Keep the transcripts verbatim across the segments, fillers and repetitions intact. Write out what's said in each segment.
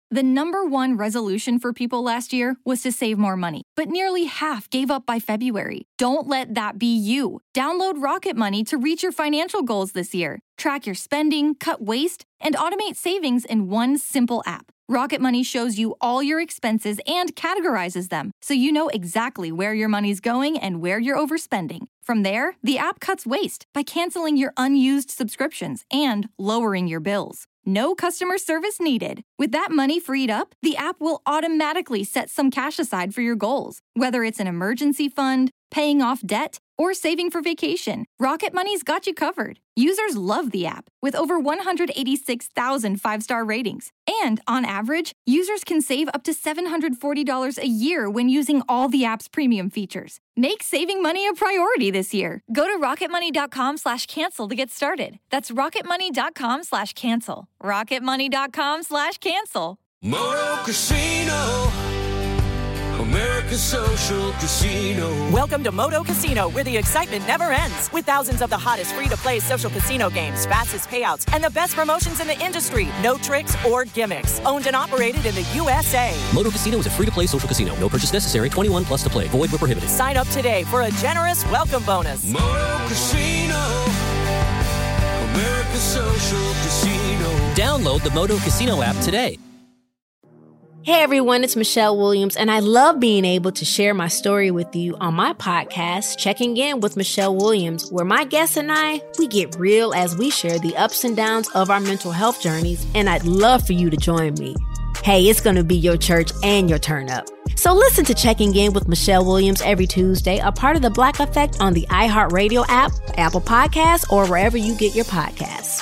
The number one resolution for people last year was to save more money, but nearly half gave up by February. Don't let that be you. Download Rocket Money to reach your financial goals this year. Track your spending, cut waste, and automate savings in one simple app. Rocket Money shows you all your expenses and categorizes them, so you know exactly where your money's going and where you're overspending. From there, the app cuts waste by canceling your unused subscriptions and lowering your bills. No customer service needed. With that money freed up, the app will automatically set some cash aside for your goals, whether it's an emergency fund, paying off debt, or saving for vacation. Rocket Money's got you covered. Users love the app, with over one hundred eighty-six thousand five-star ratings. And on average, users can save up to seven hundred forty dollars a year when using all the app's premium features. Make saving money a priority this year. Go to rocketmoney.com slash cancel to get started. That's rocketmoney.com slash cancel. rocketmoney.com slash cancel. Moto Casino, America's social casino. Welcome to Moto Casino, where the excitement never ends. With thousands of the hottest free-to-play social casino games, fastest payouts, and the best promotions in the industry. No tricks or gimmicks. Owned and operated in the U S A. Moto Casino is a free-to-play social casino. No purchase necessary. twenty-one plus to play. Void where prohibited. Sign up today for a generous welcome bonus. Moto Casino, America's social casino. Download the Moto Casino app today. Hey everyone, it's Michelle Williams, and I love being able to share my story with you on my podcast, Checking In with Michelle Williams, where my guests and I, we get real as we share the ups and downs of our mental health journeys, and I'd love for you to join me. Hey, it's going to be your church and your turn up. So listen to Checking In with Michelle Williams every Tuesday, a part of the Black Effect on the iHeartRadio app, Apple Podcasts, or wherever you get your podcasts.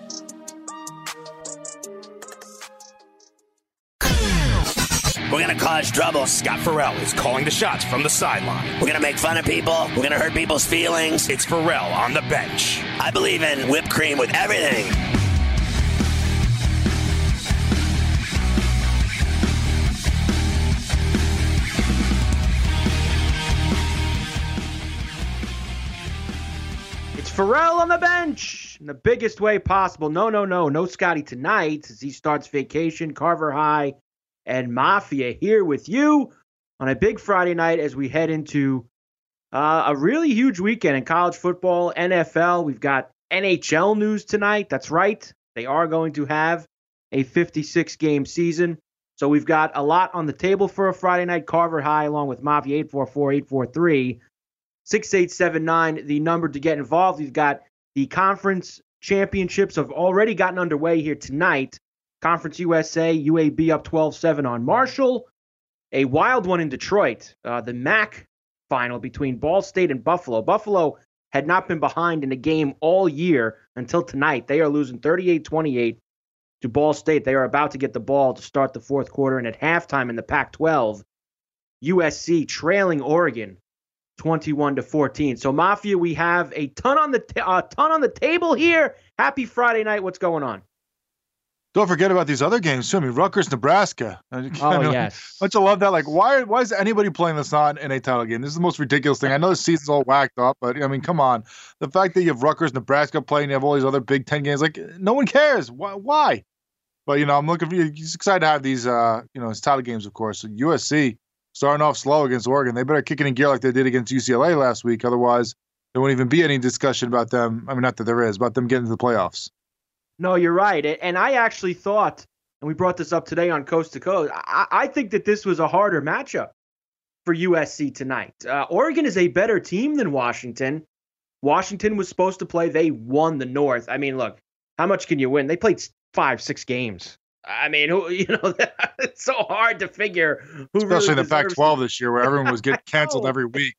We're going to cause trouble. Scott Farrell is calling the shots from the sideline. We're going to make fun of people. We're going to hurt people's feelings. It's Farrell on the bench. I believe in whipped cream with everything. It's Farrell on the bench in the biggest way possible. No, no, no. No Scotty tonight as he starts vacation. Carver High and Mafia here with you on a big Friday night as we head into uh, a really huge weekend in college football, N F L. We've got N H L news tonight. That's right. They are going to have a fifty-six game season. So we've got a lot on the table for a Friday night. Carver High along with Mafia, eight four four, eight four three, six eight seven nine, the number to get involved. We've got the conference championships have already gotten underway here tonight. Conference U S A, U A B up twelve seven on Marshall. A wild one in Detroit. Uh, the M A C final between Ball State and Buffalo. Buffalo had not been behind in a game all year until tonight. They are losing thirty-eight twenty-eight to Ball State. They are about to get the ball to start the fourth quarter. And at halftime in the Pac twelve, U S C trailing Oregon twenty-one to fourteen. So, Mafia, we have a ton on the t- uh, ton on the table here. Happy Friday night. What's going on? Don't forget about these other games, too. I mean, Rutgers, Nebraska. Oh, know, yes. Don't you love that? Like, why why is anybody playing this not in a title game? This is the most ridiculous thing. I know the season's all whacked up, but, I mean, come on. The fact that you have Rutgers, Nebraska playing, you have all these other Big Ten games, like, no one cares. Why? Why? But, you know, I'm looking for you. He's excited to have these, uh, you know, his title games, of course. So U S C starting off slow against Oregon. They better kick it in gear like they did against U C L A last week. Otherwise, there won't even be any discussion about them. I mean, not that there is, about them getting to the playoffs. No, you're right. And I actually thought, and we brought this up today on Coast to Coast, I, I think that this was a harder matchup for U S C tonight. Uh, Oregon is a better team than Washington. Washington was supposed to play. They won the North. I mean, look, how much can you win? They played five, six games. I mean, who, you know, it's so hard to figure who Especially really the Pac twelve this year where everyone was getting canceled every week.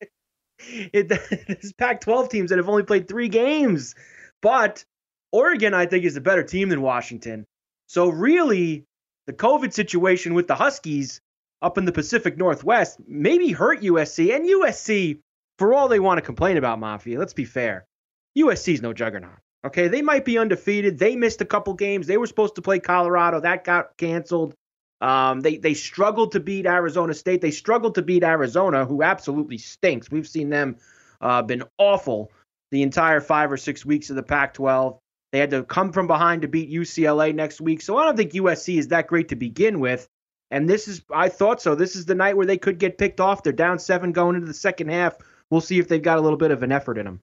It, it's Pac twelve teams that have only played three games. But Oregon, I think, is a better team than Washington. So really, the COVID situation with the Huskies up in the Pacific Northwest maybe hurt U S C. And U S C, for all they want to complain about, Mafia, let's be fair, U S C's no juggernaut. Okay, they might be undefeated. They missed a couple games. They were supposed to play Colorado. That got canceled. Um, they they struggled to beat Arizona State. They struggled to beat Arizona, who absolutely stinks. We've seen them uh, been awful the entire five or six weeks of the Pac twelve. They had to come from behind to beat U C L A next week. So I don't think U S C is that great to begin with. And this is, I thought so. This is the night where they could get picked off. They're down seven going into the second half. We'll see if they've got a little bit of an effort in them.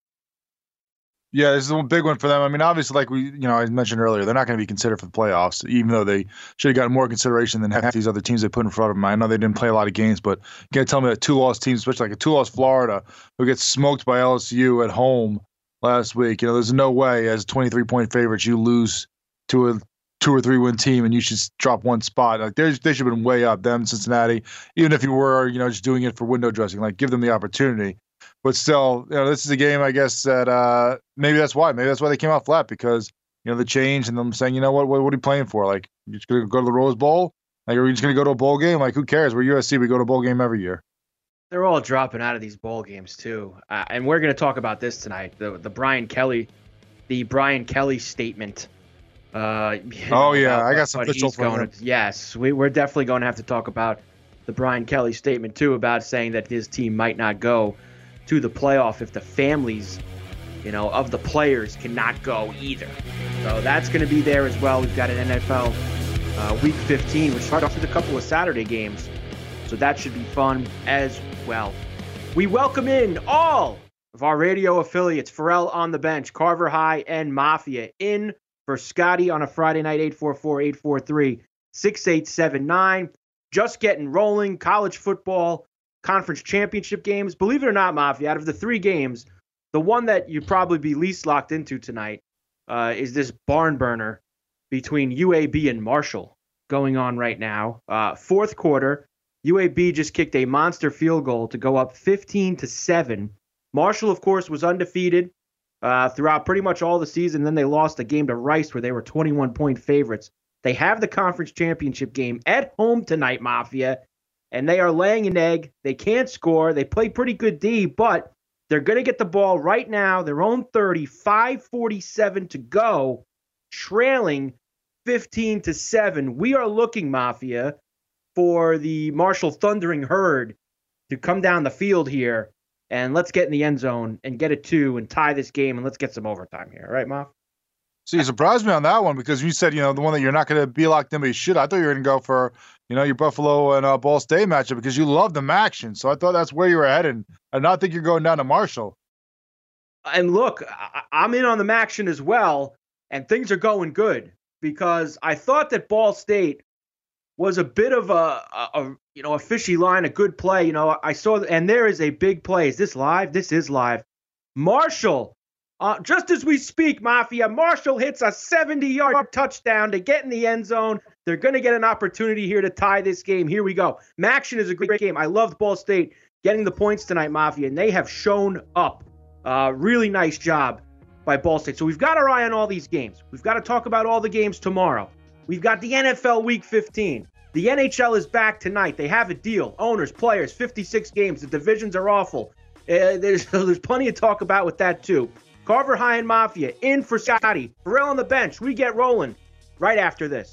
Yeah, this is a big one for them. I mean, obviously, like we, you know, I mentioned earlier, they're not going to be considered for the playoffs, even though they should have gotten more consideration than half these other teams they put in front of them. I know they didn't play a lot of games, but you can't tell me that two-loss teams, especially like a two-loss Florida, who gets smoked by L S U at home last week. You know, there's no way as twenty-three point favorites you lose to a two or three win team and you should drop one spot. Like they should have been way up, them, Cincinnati, even if you were, you know, just doing it for window dressing. Like give them the opportunity. But still, you know, this is a game, I guess, that uh, maybe that's why. Maybe that's why they came out flat, because, you know, the change and them saying, you know what, what, what are you playing for? Like, you're just going to go to the Rose Bowl? Like, are we just going to go to a bowl game? Like, who cares? We're U S C. We go to a bowl game every year. They're all dropping out of these bowl games, too. Uh, and we're going to talk about this tonight, the the Brian Kelly, the Brian Kelly statement. Uh, oh, yeah. I got some official for him. Yes, we, we're definitely going to have to talk about the Brian Kelly statement, too, about saying that his team might not go to the playoff if the families, you know, of the players cannot go either. So that's going to be there as well. We've got an N F L uh, Week fifteen, which starts off with a couple of Saturday games. So that should be fun as well. We welcome in all of our radio affiliates, Pharrell on the bench, Carver High, and Mafia, in for Scotty on a Friday night, eight four four, eight four three, six eight seven nine. Just getting rolling, college football, conference championship games. Believe it or not, Mafia, out of the three games, the one that you'd probably be least locked into tonight uh, is this barn burner between U A B and Marshall going on right now. Uh, fourth quarter, U A B just kicked a monster field goal to go up fifteen to seven. Marshall, of course, was undefeated uh, throughout pretty much all the season. Then they lost a game to Rice where they were twenty-one point favorites. They have the conference championship game at home tonight, Mafia, and they are laying an egg. They can't score. They play pretty good D, but they're going to get the ball right now, their own thirty, five forty-seven to go, trailing fifteen to seven. We are looking, Mafia, for the Marshall Thundering Herd to come down the field here, and let's get in the end zone and get a two and tie this game, and let's get some overtime here. All right, Maf? So you surprised me on that one, because you said, you know, the one that you're not going to be locked in, but you should. I thought you were going to go for, you know, your Buffalo and uh, Ball State matchup, because you love them action. So I thought that's where you were heading. I did not think you're going down to Marshall. And look, I- I'm in on the action as well, and things are going good, because I thought that Ball State was a bit of a, a, a you know, a fishy line, a good play. You know, I saw, and there is a big play. Is this live? This is live. Marshall. Uh, just as we speak, Mafia, Marshall hits a seventy-yard touchdown to get in the end zone. They're going to get an opportunity here to tie this game. Here we go. Maction is a great game. I loved Ball State getting the points tonight, Mafia, and they have shown up. Uh, really nice job by Ball State. So we've got our eye on all these games. We've got to talk about all the games tomorrow. We've got the N F L Week fifteen. The N H L is back tonight. They have a deal. Owners, players, fifty-six games. The divisions are awful. Uh, there's, there's plenty to talk about with that, too. Carver High and Mafia, in for Scotty. Pharrell on the bench. We get rolling right after this.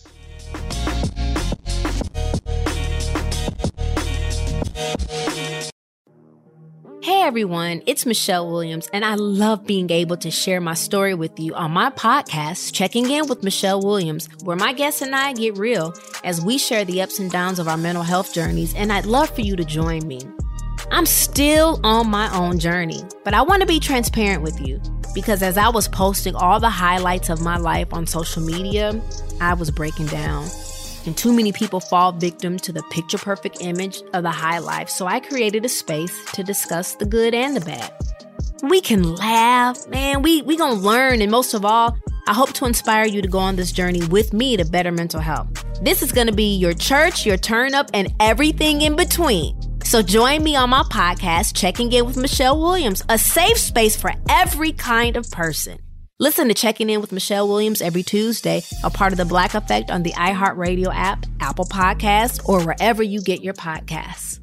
Hey everyone, it's Michelle Williams, and I love being able to share my story with you on my podcast, Checking In with Michelle Williams, where my guests and I get real as we share the ups and downs of our mental health journeys, and I'd love for you to join me. I'm still on my own journey, but I want to be transparent with you, because as I was posting all the highlights of my life on social media, I was breaking down. And too many people fall victim to the picture-perfect image of the high life, so I created a space to discuss the good and the bad. We can laugh, man, we we gonna learn, and most of all, I hope to inspire you to go on this journey with me to better mental health. This is gonna be your church, your turn-up, and everything in between. So join me on my podcast, Checking In with Michelle Williams, a safe space for every kind of person. Listen to Checking In with Michelle Williams every Tuesday, a part of the Black Effect on the iHeartRadio app, Apple Podcasts, or wherever you get your podcasts.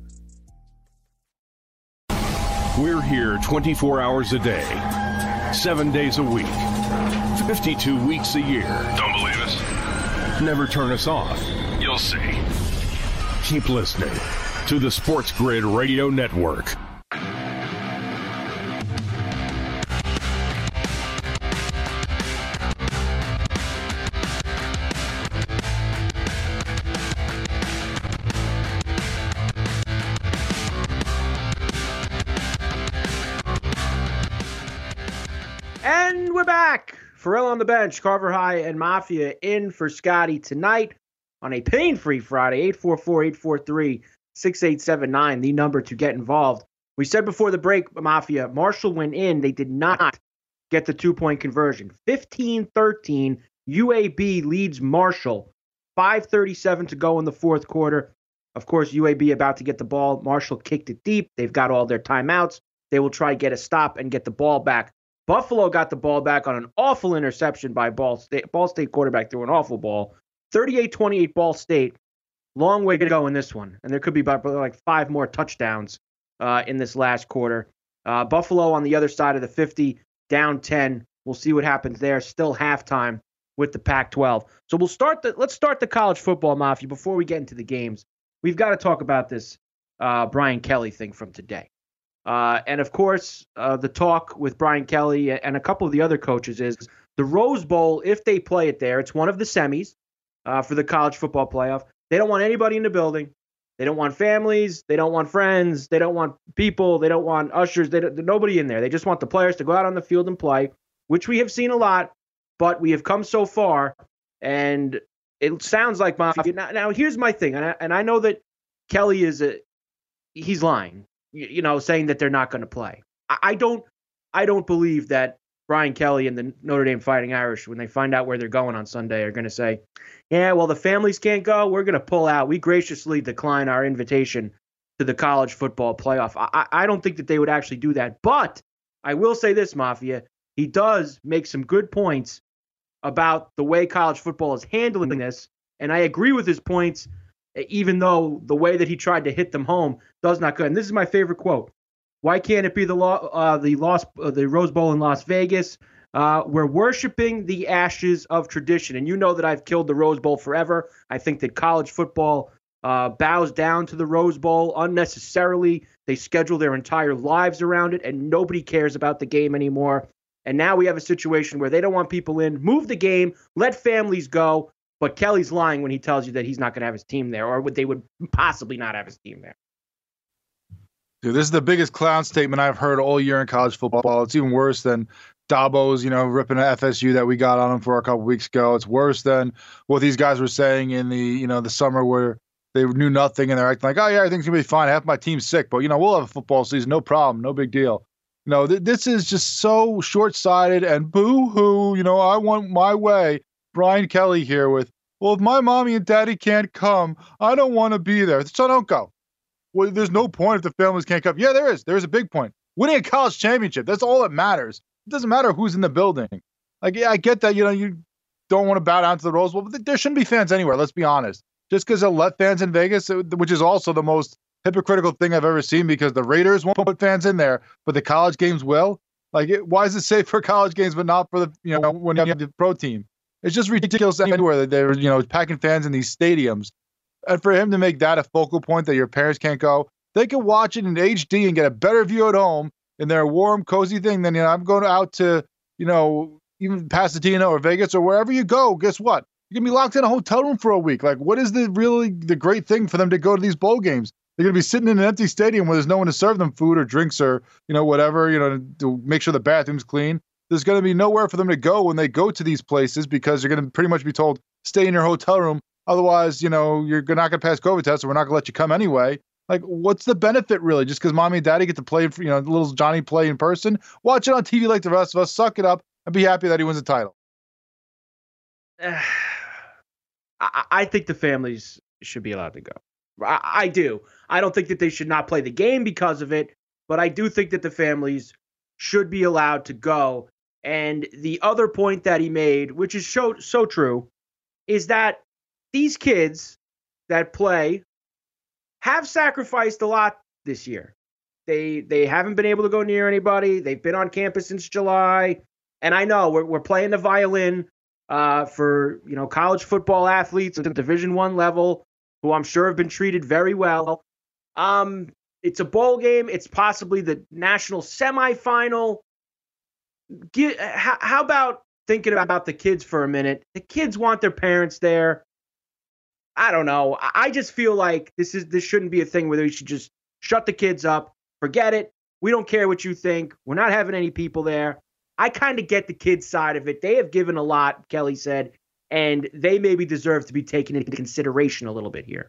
We're here twenty-four hours a day, seven days a week, fifty-two weeks a year. Don't believe us? Never turn us off. You'll see. Keep listening to the Sports Grid Radio Network. Pharrell on the bench, Carver High and Mafia in for Scotty tonight on a pain-free Friday. eight four four, eight four three, six eight seven nine, the number to get involved. We said before the break, Mafia, Marshall went in. They did not get the two-point conversion. fifteen thirteen, U A B leads Marshall. five thirty-seven to go in the fourth quarter. Of course, U A B about to get the ball. Marshall kicked it deep. They've got all their timeouts. They will try to get a stop and get the ball back. Buffalo got the ball back on an awful interception by Ball State. Ball State quarterback threw an awful ball. thirty-eight twenty-eight Ball State. Long way to go in this one. And there could be about like five more touchdowns uh, in this last quarter. Uh, Buffalo on the other side of the fifty, down ten. We'll see what happens there. Still halftime with the Pac twelve. So we'll start the let's start the college football, Mafia, before we get into the games. We've got to talk about this uh, Brian Kelly thing from today. Uh, and, of course, uh, the talk with Brian Kelly and a couple of the other coaches is the Rose Bowl, if they play it there, it's one of the semis uh, for the college football playoff. They don't want anybody in the building. They don't want families. They don't want friends. They don't want people. They don't want ushers. They don't, nobody in there. They just want the players to go out on the field and play, which we have seen a lot, but we have come so far, and it sounds like Mafia. Now, now here's my thing, and I, and I know that Kelly is a he's lying. You know, saying that they're not going to play. I don't I don't believe that Brian Kelly and the Notre Dame Fighting Irish, when they find out where they're going on Sunday, are going to say, yeah, well, the families can't go. We're going to pull out. We graciously decline our invitation to the college football playoff. I, I don't think that they would actually do that. But I will say this, Mafia, he does make some good points about the way college football is handling this. And I agree with his points, even though the way that he tried to hit them home does not good. And this is my favorite quote. Why can't it be the law, uh, the Los, uh, the Rose Bowl in Las Vegas? Uh, we're worshiping the ashes of tradition. And you know that I've killed the Rose Bowl forever. I think that college football uh, bows down to the Rose Bowl unnecessarily. They schedule their entire lives around it, and nobody cares about the game anymore. And now we have a situation where they don't want people in. Move the game. Let families go. But Kelly's lying when he tells you that he's not going to have his team there, or would they would possibly not have his team there. Dude, this is the biggest clown statement I've heard all year in college football. It's even worse than Dabo's, you know, ripping at F S U that we got on him for a couple weeks ago. It's worse than what these guys were saying in the, you know, the summer where they knew nothing and they're acting like, oh yeah, everything's gonna be fine. Half my team's sick, but you know, we'll have a football season, no problem, no big deal. You know, th- this is just so short-sighted and boo-hoo. You know, I want my way. Brian Kelly here with, well, if my mommy and daddy can't come, I don't want to be there. So don't go. Well, there's no point if the families can't come. Yeah, there is. There's a big point. Winning a college championship, that's all that matters. It doesn't matter who's in the building. Like, yeah, I get that, you know, you don't want to bow down to the Rose Bowl, but there shouldn't be fans anywhere, let's be honest. Just because they'll let fans in Vegas, which is also the most hypocritical thing I've ever seen, because the Raiders won't put fans in there, but the college games will. Like, it, why is it safe for college games, but not for the, you know, when you have the pro team? It's just ridiculous anywhere that they're, you know, packing fans in these stadiums. And for him to make that a focal point that your parents can't go, they can watch it in H D and get a better view at home in their warm, cozy thing than, you know, I'm going out to, you know, even Pasadena or Vegas or wherever you go. Guess what? You're going to be locked in a hotel room for a week. Like, what is the really the great thing for them to go to these bowl games? They're going to be sitting in an empty stadium where there's no one to serve them food or drinks or, you know, whatever, you know, to make sure the bathroom's clean. There's going to be nowhere for them to go when they go to these places because you're going to pretty much be told, stay in your hotel room. Otherwise, you know, you're not going to pass COVID tests, so we're not going to let you come anyway. Like, what's the benefit, really? Just because mommy and daddy get to play, you know, little Johnny play in person? Watch it on T V like the rest of us, suck it up, and be happy that he wins the title. I, I think the families should be allowed to go. I, I do. I don't think that they should not play the game because of it, but I do think that the families should be allowed to go. And the other point that he made, which is so, so true, is that these kids that play have sacrificed a lot this year. They they haven't been able to go near anybody. They've been on campus since July. And I know we're we're playing the violin uh, for, you know, college football athletes at the Division One level, who I'm sure have been treated very well. Um, it's a bowl game. It's possibly the national semifinal. Get, how, how about thinking about the kids for a minute? The kids want their parents there. I don't know. I just feel like this is this shouldn't be a thing where we should just shut the kids up, forget it. We don't care what you think. We're not having any people there. I kind of get the kids' side of it. They have given a lot, Kelly said, and they maybe deserve to be taken into consideration a little bit here.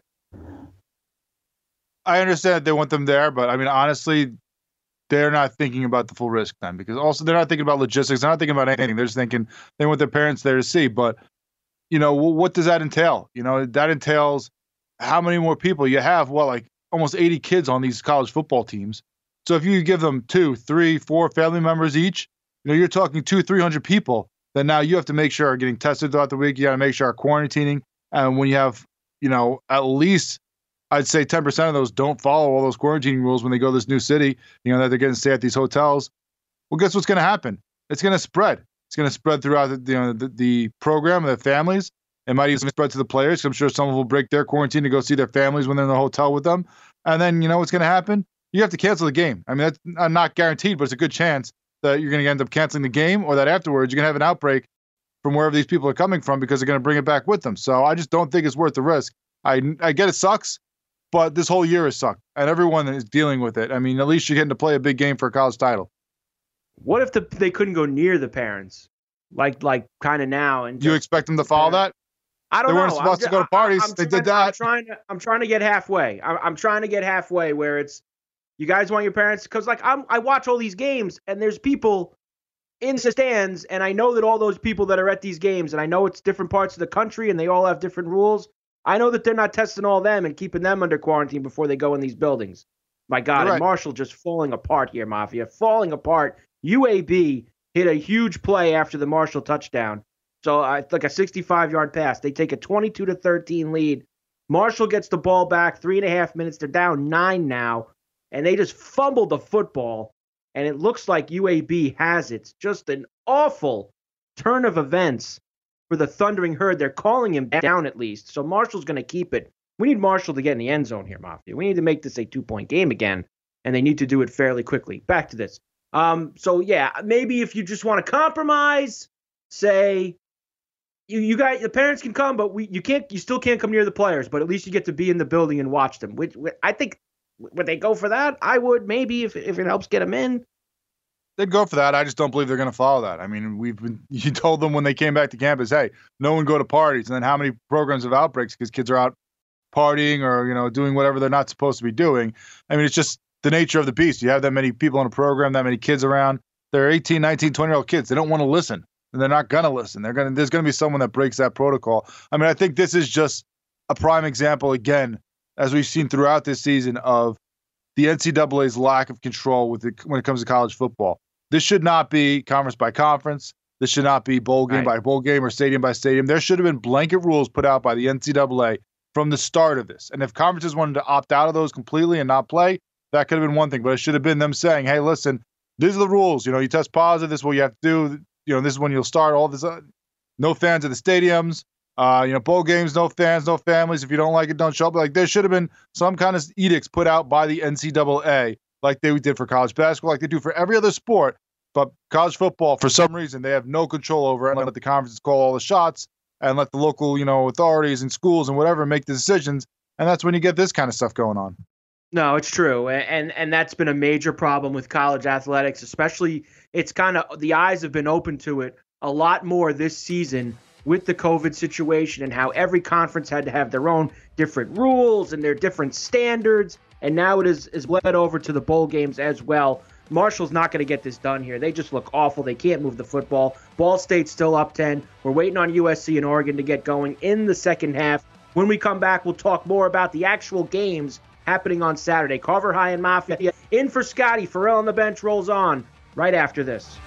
I understand they want them there, but I mean, honestly, they're not thinking about the full risk then, because also they're not thinking about logistics. They're not thinking about anything. They're just thinking they want their parents there to see. But, you know, what does that entail? You know, that entails how many more people you have. Well, like almost eighty kids on these college football teams. So if you give them two, three, four family members each, you know, you're talking two, three hundred people that now you have to make sure are getting tested throughout the week. You got to make sure are quarantining. And when you have, you know, at least I'd say ten percent of those don't follow all those quarantining rules when they go to this new city, you know, that they're getting to stay at these hotels. Well, guess what's going to happen? It's going to spread. It's going to spread throughout the, you know, the, the program, the families. It might even spread to the players. I'm sure some will break their quarantine to go see their families when they're in the hotel with them. And then, you know what's going to happen? You have to cancel the game. I mean, that's not guaranteed, but it's a good chance that you're going to end up canceling the game, or that afterwards you're going to have an outbreak from wherever these people are coming from because they're going to bring it back with them. So I just don't think it's worth the risk. I, I get it sucks, but this whole year has sucked, and everyone is dealing with it. I mean, at least you're getting to play a big game for a college title. What if the, they couldn't go near the parents, like like kind of now? And you expect them to follow that? I don't they know. weren't supposed just, to go to parties. I'm, I'm they trying, did that. I'm trying to. I'm trying to get halfway. I'm, I'm trying to get halfway where it's, you guys want your parents, because like I'm, I watch all these games and there's people in the stands, and I know that all those people that are at these games, and I know it's different parts of the country and they all have different rules. I know that they're not testing all them and keeping them under quarantine before they go in these buildings. My God, Right. and Marshall just falling apart here, Mafia. Falling apart. U A B hit a huge play after the Marshall touchdown. So I uh, like a sixty-five-yard pass. They take a twenty-two to thirteen lead. Marshall gets the ball back, three and a half minutes. They're down nine now, and they just fumbled the football, and it looks like U A B has it. It's just an awful turn of events for the Thundering Herd. They're calling him down at least, so Marshall's going to keep it. We need Marshall to get in the end zone here, Mafia. We need to make this a two-point game again, and they need to do it fairly quickly. Back to this. Um, so, yeah, maybe if you just want to compromise, say, you you guys, the parents can come, but we you can't. You still can't come near the players, but at least you get to be in the building and watch them. Which, which I think, would they go for that? I would, maybe, if if it helps get them in. They'd go for that. I just don't believe they're going to follow that. I mean, we've been, you told them when they came back to campus, hey, no one go to parties. And then how many programs have outbreaks because kids are out partying or, you know, doing whatever they're not supposed to be doing. I mean, it's just the nature of the beast. You have that many people in a program, that many kids around. They're eighteen, nineteen, twenty-year-old kids. They don't want to listen, and they're not going to listen. They're going to, there's going to be someone that breaks that protocol. I mean, I think this is just a prime example, again, as we've seen throughout this season, of the N C double A's lack of control with it when it comes to college football. This should not be conference by conference. This should not be bowl game Right. by bowl game or stadium by stadium. There should have been blanket rules put out by the N C double A from the start of this. And if conferences wanted to opt out of those completely and not play, that could have been one thing. But it should have been them saying, hey, listen, these are the rules. You know, you test positive. This is what you have to do. You know, this is when you'll start all this. Uh, no fans at the stadiums. Uh, you know, bowl games, no fans, no families. If you don't like it, don't show up. Like, there should have been some kind of edicts put out by the N C double A, like they did for college basketball, like they do for every other sport. But college football, for some reason, they have no control over it, and let the conferences call all the shots and let the local, you know, authorities and schools and whatever make the decisions. And that's when you get this kind of stuff going on. No, it's true. And and that's been a major problem with college athletics, especially it's kind of the eyes have been open to it a lot more this season with the COVID situation and how every conference had to have their own different rules and their different standards. And now it is, is bled over to the bowl games as well. Marshall's not going to get this done here. They just look awful. They can't move the football. Ball State's still up ten. We're waiting on U S C and Oregon to get going in the second half. When we come back, we'll talk more about the actual games happening on Saturday. Carver High and Mafia in for Scotty. Pharrell on the bench rolls on right after this.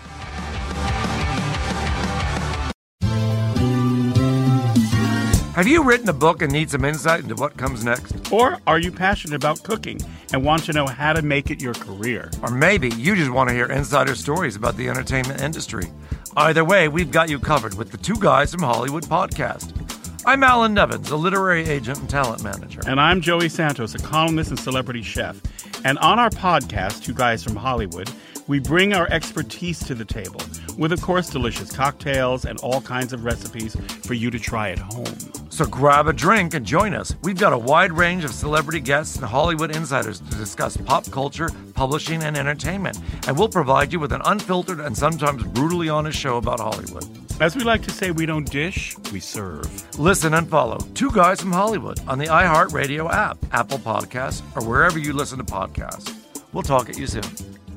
Have you written a book and need some insight into what comes next? Or are you passionate about cooking and want to know how to make it your career? Or maybe you just want to hear insider stories about the entertainment industry. Either way, we've got you covered with the Two Guys from Hollywood podcast. I'm Alan Nevins, a literary agent and talent manager. And I'm Joey Santos, a columnist and celebrity chef. And on our podcast, Two Guys from Hollywood, we bring our expertise to the table with, of course, delicious cocktails and all kinds of recipes for you to try at home. So grab a drink and join us. We've got a wide range of celebrity guests and Hollywood insiders to discuss pop culture, publishing, and entertainment. And we'll provide you with an unfiltered and sometimes brutally honest show about Hollywood. As we like to say, we don't dish, we serve. Listen and follow Two Guys from Hollywood on the iHeartRadio app, Apple Podcasts, or wherever you listen to podcasts. We'll talk at you soon.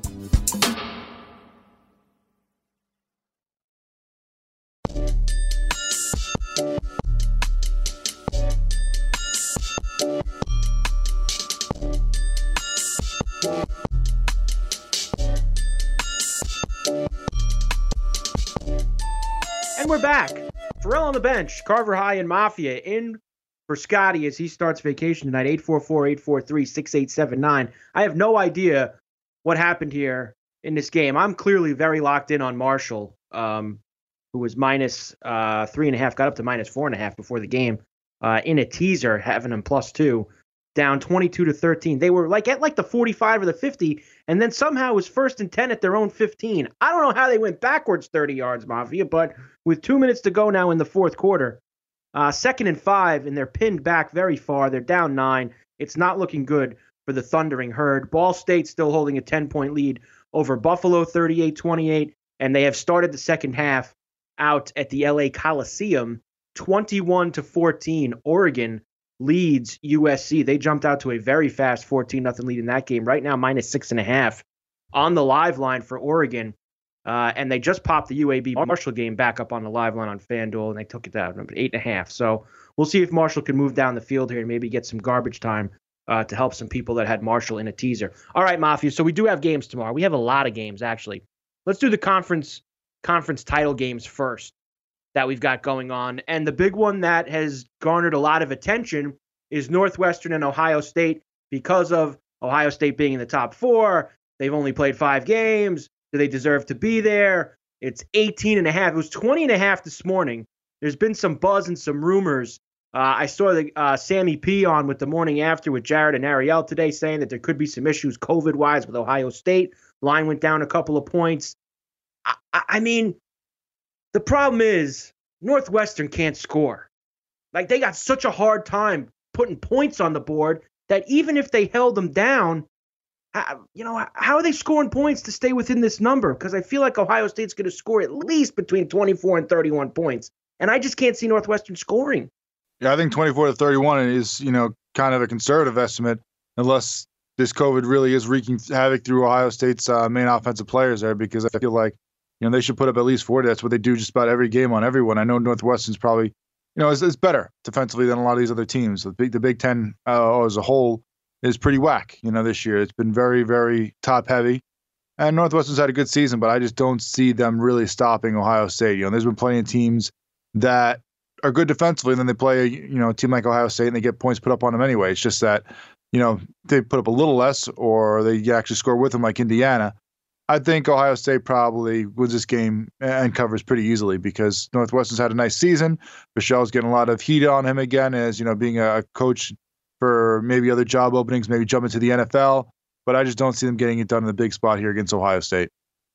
And we're back. Ferrall on the bench. Carver High and Mafia in for Scotty as he starts vacation tonight. eight four four, eight four three, six eight seven nine. I have no idea what happened here in this game. I'm clearly very locked in on Marshall, um, who was minus uh, three and a half, got up to minus four and a half before the game uh, in a teaser, having him plus two, down twenty-two to thirteen. They were like at like the forty-five or the fifty, and then somehow it was first and ten at their own fifteen. I don't know how they went backwards thirty yards, Mafia, but with two minutes to go now in the fourth quarter, uh, second and five, and they're pinned back very far. They're down nine. It's not looking good for the Thundering Herd. Ball State still holding a ten-point lead over Buffalo, thirty-eight twenty-eight, and they have started the second half out at the L A Coliseum, twenty-one to fourteen. Oregon leads U S C. They jumped out to a very fast fourteen nothing lead in that game. Right now, minus six and a half on the live line for Oregon. Uh, and they just popped the U A B Marshall game back up on the live line on FanDuel, and they took it down, number eight and a half. So we'll see if Marshall can move down the field here and maybe get some garbage time uh, to help some people that had Marshall in a teaser. All right, Mafia. So we do have games tomorrow. We have a lot of games, actually. Let's do the conference conference title games first that we've got going on. And the big one that has garnered a lot of attention is Northwestern and Ohio State because of Ohio State being in the top four. They've only played five games. Do they deserve to be there? It's eighteen and a half. It was twenty and a half this morning. There's been some buzz and some rumors. Uh, I saw the uh, Sammy P on with the morning after with Jared and Ariel today saying that there could be some issues COVID-wise with Ohio State. Line went down a couple of points. I, I, I mean, the problem is Northwestern can't score. Like, they got such a hard time putting points on the board that even if they held them down, How, you know, how are they scoring points to stay within this number? Because I feel like Ohio State's going to score at least between twenty-four and thirty-one points. And I just can't see Northwestern scoring. Yeah, I think twenty-four to thirty-one is, you know, kind of a conservative estimate, unless this COVID really is wreaking havoc through Ohio State's uh, main offensive players there, because I feel like, you know, they should put up at least forty. That's what they do just about every game on everyone. I know Northwestern's probably, you know, is, is better defensively than a lot of these other teams. The Big, the Big Ten uh, as a whole is pretty whack, you know, this year. It's been very, very top-heavy. And Northwestern's had a good season, but I just don't see them really stopping Ohio State. You know, there's been plenty of teams that are good defensively, and then they play, you know, a team like Ohio State, and they get points put up on them anyway. It's just that, you know, they put up a little less, or they actually score with them like Indiana. I think Ohio State probably wins this game and covers pretty easily because Northwestern's had a nice season. Michelle's getting a lot of heat on him again as, you know, being a coach for maybe other job openings, maybe jump into the N F L. But I just don't see them getting it done in the big spot here against Ohio State.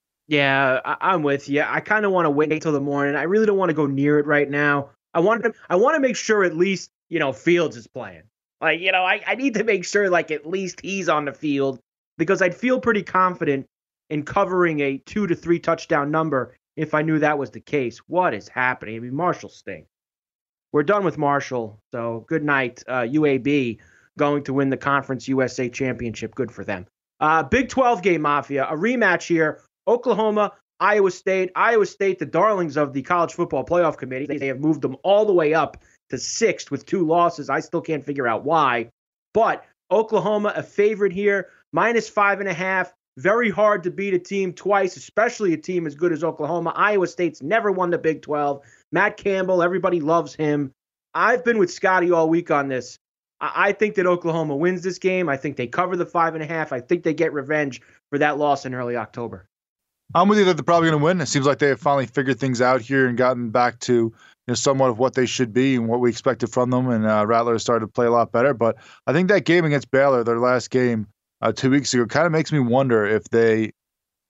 Yeah, I- I'm with you. I kind of want to wait until the morning. I really don't want to go near it right now. I want to I want to make sure at least, you know, Fields is playing. Like, you know, I, I need to make sure, like, at least he's on the field because I'd feel pretty confident in covering a two to three touchdown number if I knew that was the case. What is happening? I mean, Marshall stinks. We're done with Marshall, so good night, uh, U A B, going to win the Conference U S A Championship. Good for them. Uh, Big twelve game, Mafia, a rematch here. Oklahoma, Iowa State. Iowa State, the darlings of the College Football Playoff Committee. They have moved them all the way up to sixth with two losses. I still can't figure out why. But Oklahoma, a favorite here, minus five and a half. Very hard to beat a team twice, especially a team as good as Oklahoma. Iowa State's never won the Big twelve. Matt Campbell, everybody loves him. I've been with Scotty all week on this. I think that Oklahoma wins this game. I think they cover the five and a half. I think they get revenge for that loss in early October. I'm with you that they're probably going to win. It seems like they have finally figured things out here and gotten back to, you know, somewhat of what they should be and what we expected from them. And uh, Rattler has started to play a lot better. But I think that game against Baylor, their last game uh, two weeks ago, kind of makes me wonder if they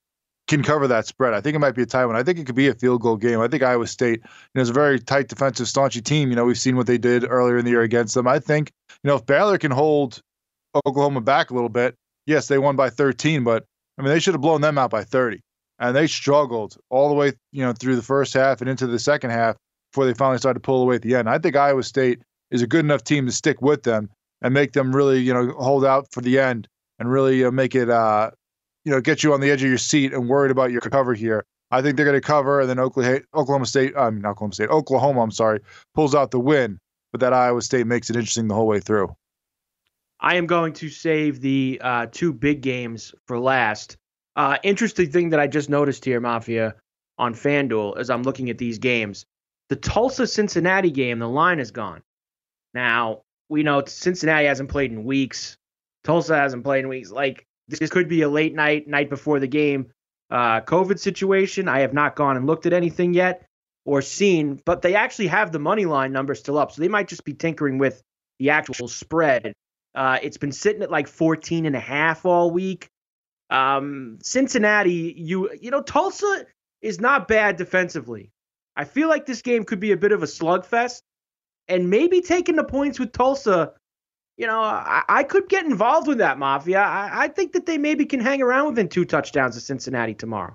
can cover that spread. I think it might be a tight one. I think it could be a field goal game. I think Iowa State, you know, is a very tight defensive, staunchy team. You know, we've seen what they did earlier in the year against them. I think, you know, if Baylor can hold Oklahoma back a little bit, yes, they won by thirteen, but I mean, they should have blown them out by thirty. And they struggled all the way, you know, through the first half and into the second half before they finally started to pull away at the end. I think Iowa State is a good enough team to stick with them and make them really, you know, hold out for the end and really uh, make it, uh, you know, get you on the edge of your seat and worried about your cover here. I think they're going to cover, and then Oklahoma, Oklahoma State, I mean, not Oklahoma State, Oklahoma, I'm sorry, pulls out the win, but that Iowa State makes it interesting the whole way through. I am going to save the uh, two big games for last. Uh, interesting thing that I just noticed here, Mafia, on FanDuel, as I'm looking at these games. The Tulsa-Cincinnati game, the line is gone. Now, we know Cincinnati hasn't played in weeks. Tulsa hasn't played in weeks. Like, this could be a late night, night before the game uh, COVID situation. I have not gone and looked at anything yet or seen, but they actually have the money line number still up. So they might just be tinkering with the actual spread. Uh, it's been sitting at like fourteen and a half all week. Um, Cincinnati, you you know, Tulsa is not bad defensively. I feel like this game could be a bit of a slugfest, and maybe taking the points with Tulsa, you know, I, I could get involved with that, Mafia. I, I think that they maybe can hang around within two touchdowns of Cincinnati tomorrow.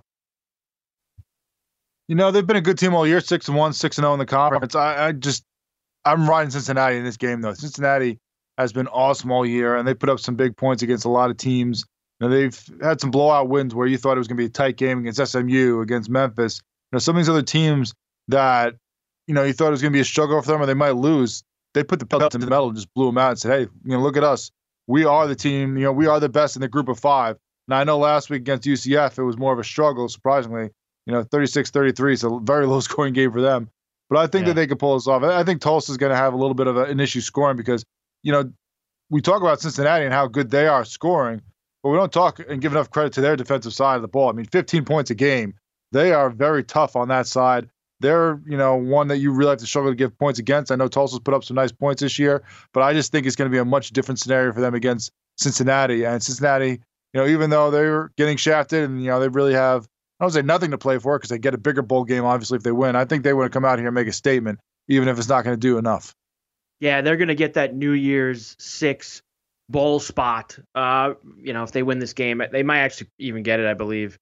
You know, they've been a good team all year, six and one, six and zero in the conference. I, I just, I'm riding Cincinnati in this game though. Cincinnati has been awesome all year, and they put up some big points against a lot of teams. You know, they've had some blowout wins where you thought it was going to be a tight game against S M U, against Memphis. You know, some of these other teams that, you know, you thought it was going to be a struggle for them or they might lose, they put the pedal to the metal and just blew them out and said, hey, you know, look at us. We are the team. You know, we are the best in the group of five. Now, I know last week against U C F, it was more of a struggle, surprisingly. You know, thirty-six thirty-three, so a very low-scoring game for them. But I think yeah. that they could pull this off. I think Tulsa's going to have a little bit of a, an issue scoring because, you know, we talk about Cincinnati and how good they are scoring, but we don't talk and give enough credit to their defensive side of the ball. I mean, fifteen points a game. They are very tough on that side. They're, you know, one that you really have to struggle to give points against. I know Tulsa's put up some nice points this year, but I just think it's going to be a much different scenario for them against Cincinnati. And Cincinnati, you know, even though they're getting shafted and, you know, they really have, I don't say nothing to play for because they get a bigger bowl game, obviously, if they win. I think they want to come out here and make a statement, even if it's not going to do enough. Yeah, they're going to get that New Year's Six bowl spot. Uh, you know, if they win this game, they might actually even get it, I believe.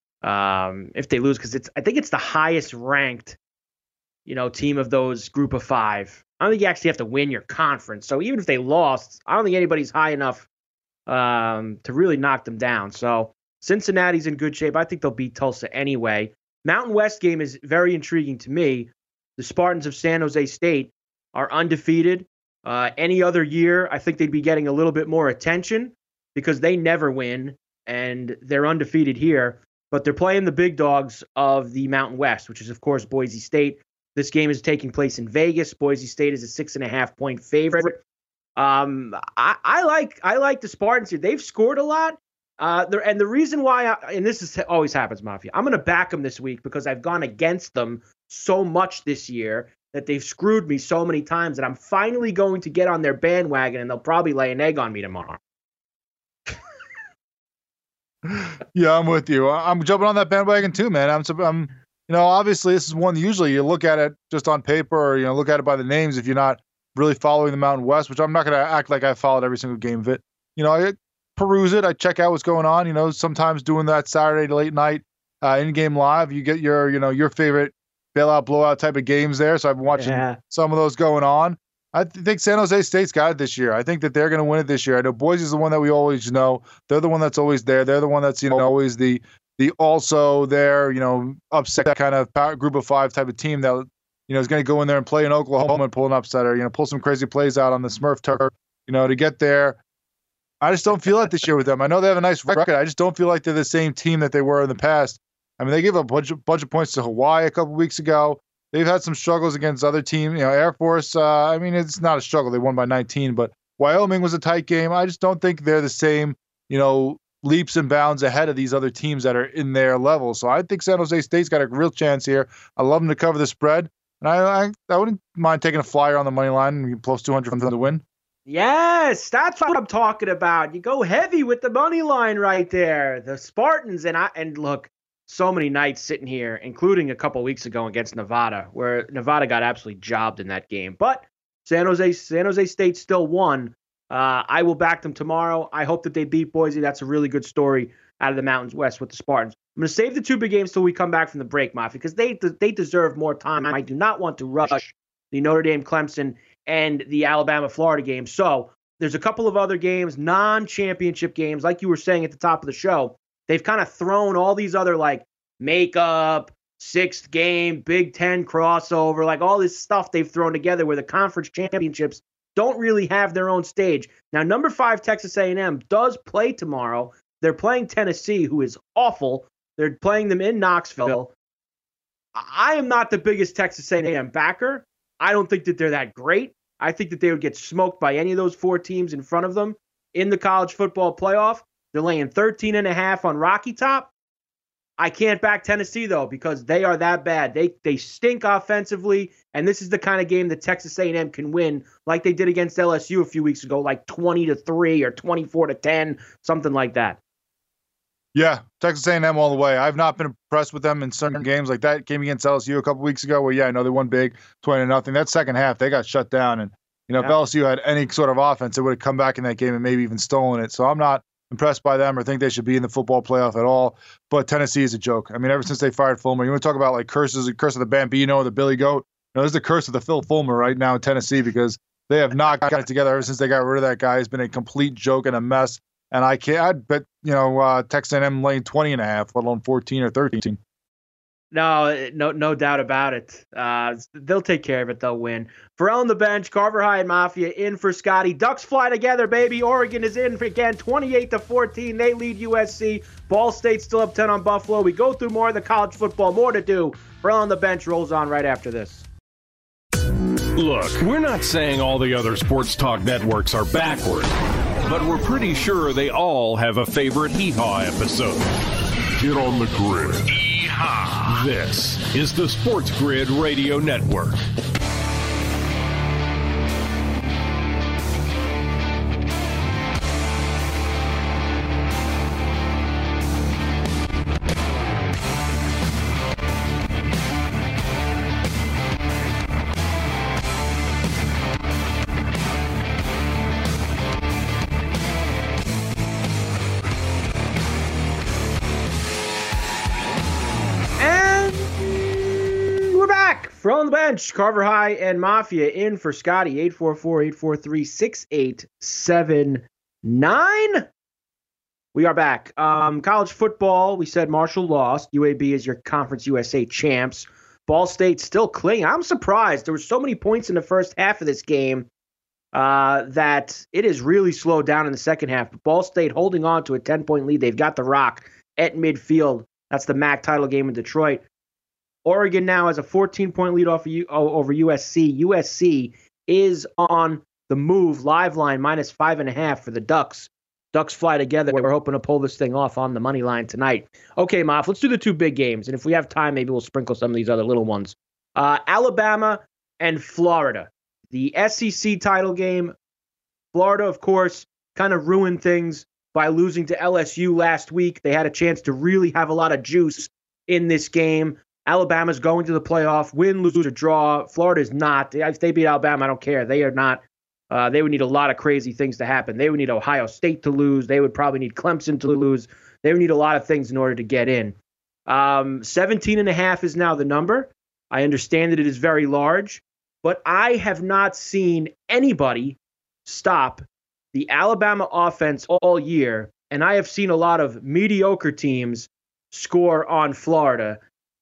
Um, if they lose, because it's, I think it's the highest ranked, you know, team of those group of five. I don't think you actually have to win your conference. So even if they lost, I don't think anybody's high enough um, to really knock them down. So Cincinnati's in good shape. I think they'll beat Tulsa anyway. Mountain West game is very intriguing to me. The Spartans of San Jose State are undefeated. Uh, any other year, I think they'd be getting a little bit more attention because they never win, and they're undefeated here. But they're playing the big dogs of the Mountain West, which is, of course, Boise State. This game is taking place in Vegas. Boise State is a six and a half point favorite. Um, I, I like I like the Spartans here. They've scored a lot. Uh, and the reason why, I, and this is always happens, Mafia, I'm going to back them this week because I've gone against them so much this year that they've screwed me so many times that I'm finally going to get on their bandwagon and they'll probably lay an egg on me tomorrow. Yeah, I'm with you. I'm jumping on that bandwagon too, man. I'm, I'm, you know, obviously this is one usually you look at it just on paper or, you know, look at it by the names if you're not really following the Mountain West, which I'm not going to act like I followed every single game of it. You know, I peruse it. I check out what's going on. You know, sometimes doing that Saturday late night uh, in-game live, you get your, you know, your favorite bailout, blowout type of games there. So I've been watching yeah. some of those going on. I th- think San Jose State's got it this year. I think that they're going to win it this year. I know Boise's the one that we always know. They're the one that's always there. They're the one that's, you know, always the the also there, you know, upset kind of power, group of five type of team that, you know, is going to go in there and play in Oklahoma and pull an upset or, you know, pull some crazy plays out on the Smurf turf, you know, to get there. I just don't feel it this year with them. I know they have a nice record. I just don't feel like they're the same team that they were in the past. I mean, they gave a bunch of, bunch of points to Hawaii a couple weeks ago. They've had some struggles against other teams. You know, Air Force, uh, I mean, it's not a struggle. They won by nineteen, but Wyoming was a tight game. I just don't think they're the same, you know, leaps and bounds ahead of these other teams that are in their level. So I think San Jose State's got a real chance here. I love them to cover the spread. And I I, I wouldn't mind taking a flyer on the money line and plus two hundred for them to win. Yes, that's what I'm talking about. You go heavy with the money line right there. The Spartans, and I and look, so many nights sitting here, including a couple weeks ago against Nevada, where Nevada got absolutely jobbed in that game. But San Jose, San Jose State still won. Uh, I will back them tomorrow. I hope that they beat Boise. That's a really good story out of the Mountains West with the Spartans. I'm going to save the two big games till we come back from the break, Mafia, because they they deserve more time. I do not want to rush the Notre Dame, Clemson, and the Alabama, Florida game. So there's a couple of other games, non-championship games, like you were saying at the top of the show. They've kind of thrown all these other like makeup, sixth game, Big Ten crossover, like all this stuff they've thrown together where the conference championships don't really have their own stage. Now, number five, Texas A and M does play tomorrow. They're playing Tennessee, who is awful. They're playing them in Knoxville. I am not the biggest Texas A and M backer. I don't think that they're that great. I think that they would get smoked by any of those four teams in front of them in the college football playoff. They're laying thirteen and a half on Rocky Top. I can't back Tennessee, though, because they are that bad. They they stink offensively, and this is the kind of game that Texas A and M can win, like they did against L S U a few weeks ago, like twenty to three or twenty-four to ten, something like that. Yeah, Texas A and M all the way. I've not been impressed with them in certain games like that game against L S U a couple weeks ago where, yeah, I know they won big, twenty to nothing. That second half, they got shut down. And, you know, yeah. if L S U had any sort of offense, it would have come back in that game and maybe even stolen it. So I'm not impressed by them or think they should be in the football playoff at all. But Tennessee is a joke. I mean, ever since they fired Fulmer, you want to talk about like curses, the curse of the Bambino or the Billy Goat? You know, there's the curse of the Phil Fulmer right now in Tennessee because they have not got it together ever since they got rid of that guy. It's been a complete joke and a mess. And I can't, I'd bet, you know, uh, Texas A and M laying twenty and a half, let alone fourteen or thirteen. No, no, no doubt about it. Uh, they'll take care of it. They'll win. Pharrell on the bench, Carver High and Mafia in for Scotty. Ducks fly together, baby. Oregon is in again, twenty-eight to fourteen. They lead U S C. Ball State still up ten on Buffalo. We go through more of the college football, more to do. Pharrell on the bench rolls on right after this. Look, we're not saying all the other sports talk networks are backward, but we're pretty sure they all have a favorite Hee-Haw episode. Get on the grid. Hee-Haw. This is the Sports Grid Radio Network. From the bench, Carver High and Mafia in for Scotty, eight four four, eight four three, six eight seven nine. We are back. Um, college football, we said Marshall lost. U A B is your Conference U S A champs. Ball State still clinging. I'm surprised. There were so many points in the first half of this game uh, that it is really slowed down in the second half. But Ball State holding on to a ten-point lead. They've got the rock at midfield. That's the M A C title game in Detroit. Oregon now has a fourteen-point lead off of U- over U S C. U S C is on the move, live line, minus five and a half for the Ducks. Ducks fly together. We're hoping to pull this thing off on the money line tonight. Okay, Moff, let's do the two big games. And if we have time, maybe we'll sprinkle some of these other little ones. Uh, Alabama and Florida. The S E C title game. Florida, of course, kind of ruined things by losing to L S U last week. They had a chance to really have a lot of juice in this game. Alabama's going to the playoff, win, lose, or draw. Florida's not. If they beat Alabama, I don't care. They are not. Uh, they would need a lot of crazy things to happen. They would need Ohio State to lose. They would probably need Clemson to lose. They would need a lot of things in order to get in. Um, seventeen and a half is now the number. I understand that it is very large, but I have not seen anybody stop the Alabama offense all year, and I have seen a lot of mediocre teams score on Florida,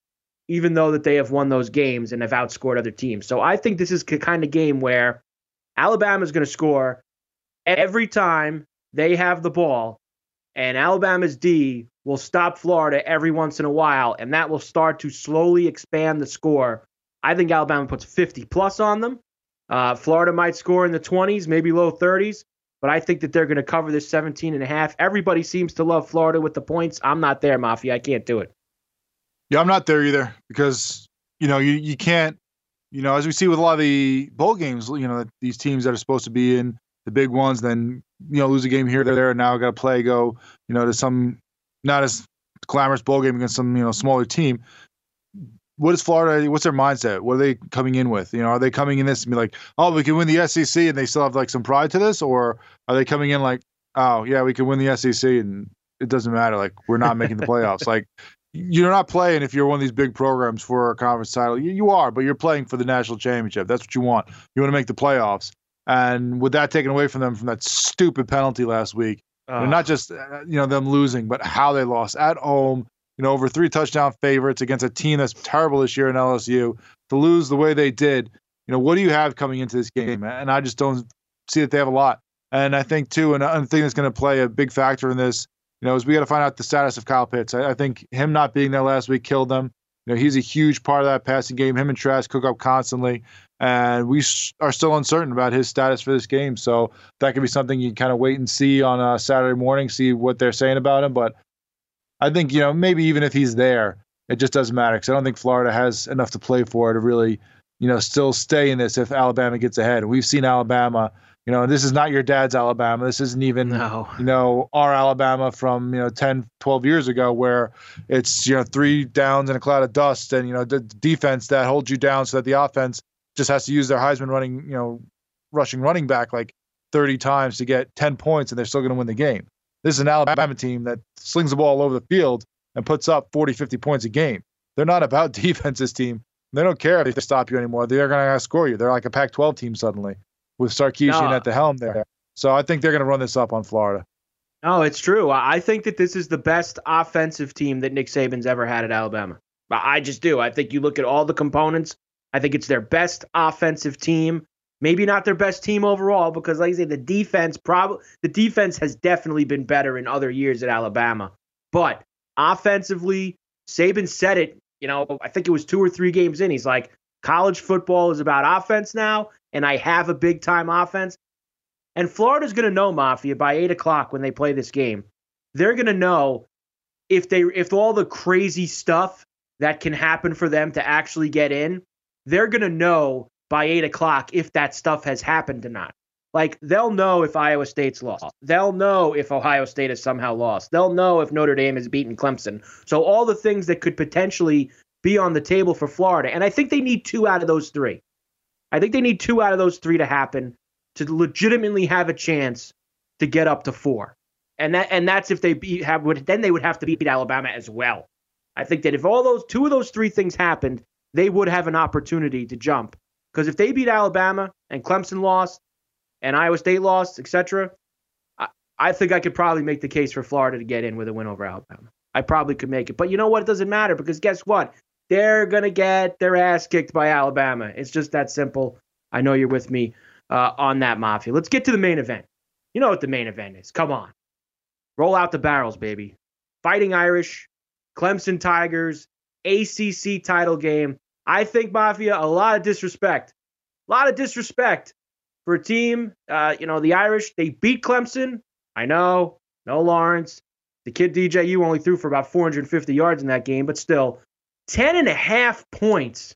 even though that they have won those games and have outscored other teams. So I think this is the kind of game where Alabama is going to score every time they have the ball, and Alabama's D will stop Florida every once in a while, and that will start to slowly expand the score. I think Alabama puts fifty plus on them. Uh, Florida might score in the twenties, maybe low thirties, but I think that they're going to cover this seventeen and a half. Everybody seems to love Florida with the points. I'm not there, Mafia. I can't do it. Yeah, I'm not there either because, you know, you, you can't, you know, as we see with a lot of the bowl games, you know, these teams that are supposed to be in the big ones, then, you know, lose a game here or there, and now got to play, go, you know, to some not as glamorous bowl game against some, you know, smaller team. What is Florida? What's their mindset? What are they coming in with? You know, are they coming in this and be like, oh, we can win the S E C and they still have like some pride to this? Or are they coming in like, oh, yeah, we can win the S E C and it doesn't matter. Like, we're not making the playoffs. Like, you're not playing if you're one of these big programs for a conference title. You, you are, but you're playing for the national championship. That's what you want. You want to make the playoffs. And with that taken away from them from that stupid penalty last week, uh. not just uh, you know them losing, but how they lost at home. You know, over three touchdown favorites against a team that's terrible this year in L S U, to lose the way they did. You know, what do you have coming into this game? And I just don't see that they have a lot. And I think, too, another thing that's going to play a big factor in this, you know, is we got to find out the status of Kyle Pitts. I, I think him not being there last week killed them. You know, he's a huge part of that passing game. Him and Trask cook up constantly. And we are still uncertain about his status for this game. So that could be something you kind of wait and see on a Saturday morning, see what they're saying about him. But I think, you know, maybe even if he's there, it just doesn't matter because I don't think Florida has enough to play for to really, you know, still stay in this if Alabama gets ahead. We've seen Alabama, you know, this is not your dad's Alabama. This isn't even, no. you know, our Alabama from, you know, ten, twelve years ago where it's, you know, three downs and a cloud of dust and, you know, the defense that holds you down so that the offense just has to use their Heisman running, you know, rushing running back like thirty times to get ten points and they're still going to win the game. This is an Alabama team that slings the ball all over the field and puts up forty, fifty points a game. They're not about defense, this team. They don't care if they stop you anymore. They're going to score you. They're like a Pac twelve team suddenly with Sarkisian no. at the helm there. So I think they're going to run this up on Florida. No, it's true. I think that this is the best offensive team that Nick Saban's ever had at Alabama. I just do. I think you look at all the components. I think it's their best offensive team. Maybe not their best team overall because, like I say, the defense probably the defense has definitely been better in other years at Alabama. But offensively, Saban said it. You know, I think it was two or three games in. He's like, college football is about offense now, and I have a big time offense. And Florida's going to know, Mafia, by eight o'clock when they play this game. They're going to know if they if all the crazy stuff that can happen for them to actually get in. They're going to know by eight o'clock if that stuff has happened or not. Like, they'll know if Iowa State's lost. They'll know if Ohio State has somehow lost. They'll know if Notre Dame has beaten Clemson. So all the things that could potentially be on the table for Florida. And I think they need two out of those three. I think they need two out of those three to happen to legitimately have a chance to get up to four. And that and that's if they beat, have would then they would have to beat Alabama as well. I think that if all those two of those three things happened, they would have an opportunity to jump. Because if they beat Alabama and Clemson lost and Iowa State lost, et cetera, I, I think I could probably make the case for Florida to get in with a win over Alabama. I probably could make it. But you know what? It doesn't matter because guess what? They're going to get their ass kicked by Alabama. It's just that simple. I know you're with me uh, on that, Mafia. Let's get to the main event. You know what the main event is. Come on. Roll out the barrels, baby. Fighting Irish, Clemson Tigers, A C C title game. I think, Mafia, a lot of disrespect. A lot of disrespect for a team. Uh, you know, the Irish, they beat Clemson. I know. No Lawrence. The kid D J U only threw for about four hundred fifty yards in that game, but still, ten and a half points